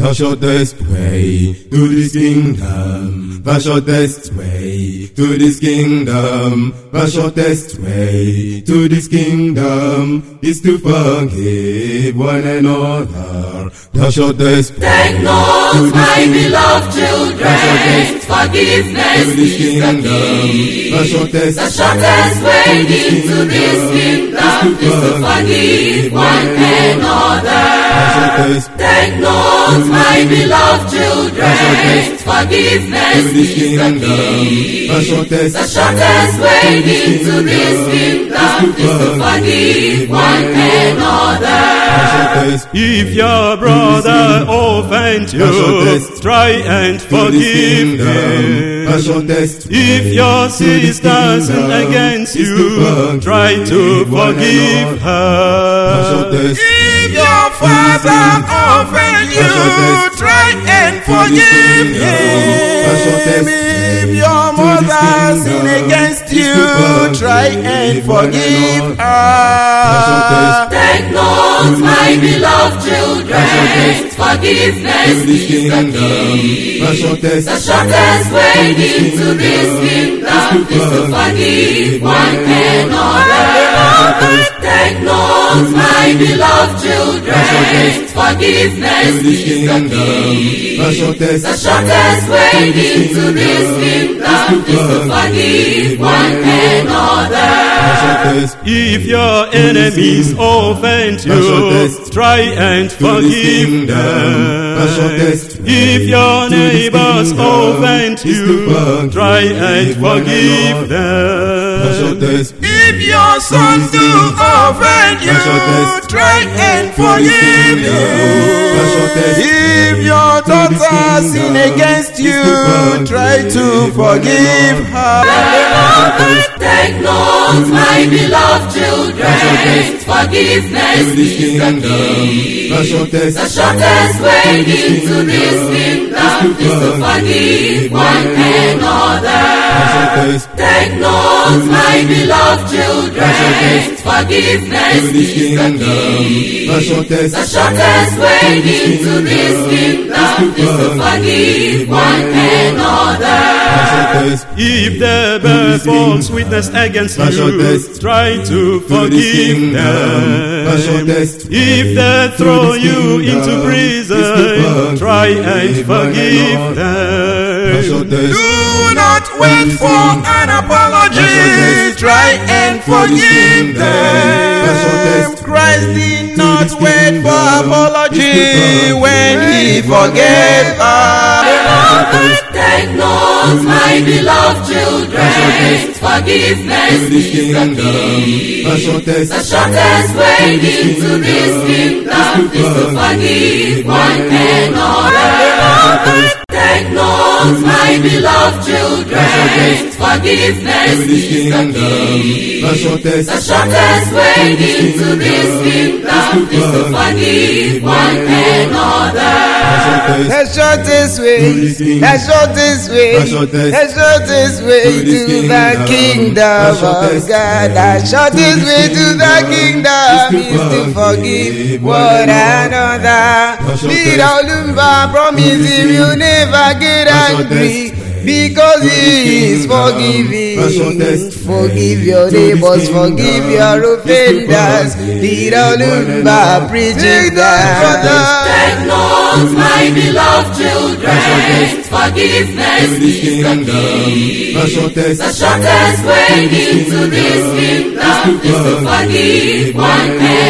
the shortest way to this kingdom. The shortest way to this kingdom. The shortest way to this kingdom is to forgive one another. The shortest Take note, my beloved children, forgiveness is the key. The shortest way into this kingdom is to forgive one another. Take note, my beloved children, forgiveness is the key. The shortest way into this kingdom is to forgive one another. If your brother offends you, try and forgive him. If your sister sins against you, try to forgive her. If your father offends you, try and forgive him. If your mother sins against you, try and forgive her. Take note, my beloved children, forgiveness is the key. The shortest way into this kingdom is to forgive one another. Take note, my beloved children, forgiveness is the key. The shortest way into this kingdom is to forgive one another. If your enemies offend you, try and forgive them. If your neighbors offend you, try and forgive them. If your sons do offend you, try and forgive them. If your daughter sin against you, try to forgive her. Take note, my beloved children, forgiveness is the key. The shortest way into this kingdom is to forgive one another. Take note, my beloved children, forgiveness is the key. The shortest way into this kingdom is to forgive one another. If the bear false witness against you, try to forgive them. If they throw you into prison, try and forgive them. Do not wait for an apology, try and forgive them. Christ did not wait for apology when he forgave us. Take note, my beloved children, forgiveness is the key. The shortest way into this kingdom is to forgive one another. Take note, my beloved children, forgiveness is the key. The shortest way into this kingdom is to forgive one another. The shortest way, the shortest way, the shortest way to the kingdom of God. The shortest way to the kingdom is to forgive one another. Little Lumba promise him you never get angry, because he is forgiving. Forgive your neighbors, forgive your offenders. Little Lumba preaching that. Take note, my beloved children, forgiveness is the key. The shortest way into this kingdom is to forgive one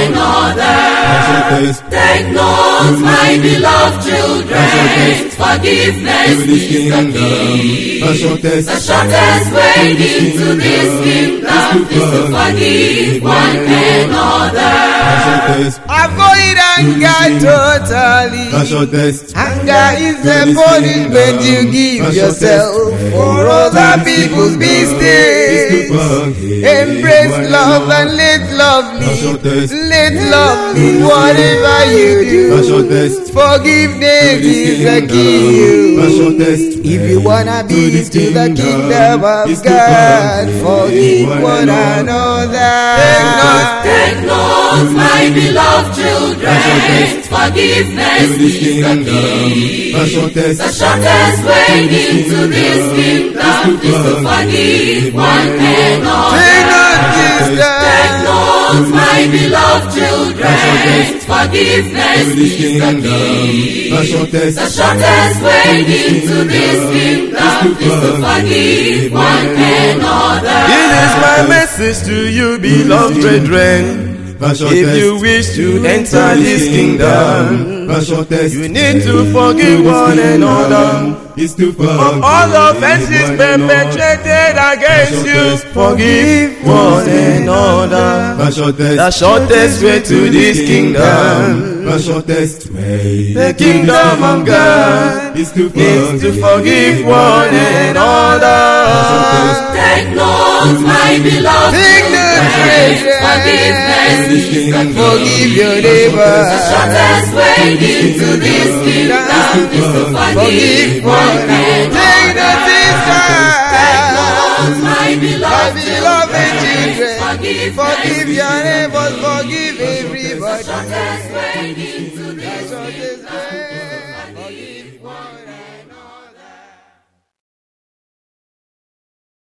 another. Take note, my beloved children, forgiveness is the key. The shortest way into this kingdom is to forgive one another. Avoid anger totally. Anger is the punishment you give yourself for other people's mistakes. Embrace love and let love lead. Let love lead whatever you do. Forgiveness is the key. If you wanna be to the kingdom of God, forgive one another. Take note, my beloved children, forgiveness is the key. The shortest way into this kingdom is to forgive one another. Take note, my beloved children, forgiveness is the key. The shortest way into this kingdom is to forgive one another. This is my message to you, beloved brethren. If you wish to enter this kingdom, you need to forgive one another. Of all offenses perpetrated against you, forgive one another. The shortest way to this kingdom, the kingdom of God, is to forgive one another. Take note, my beloved children, forgiveness is the key. Forgive your neighbor. The shortest way into this kingdom is to forgive one another. Take notice, Take note, my beloved children, forgive your neighbors, forgive everybody. the shortest way into this kingdom.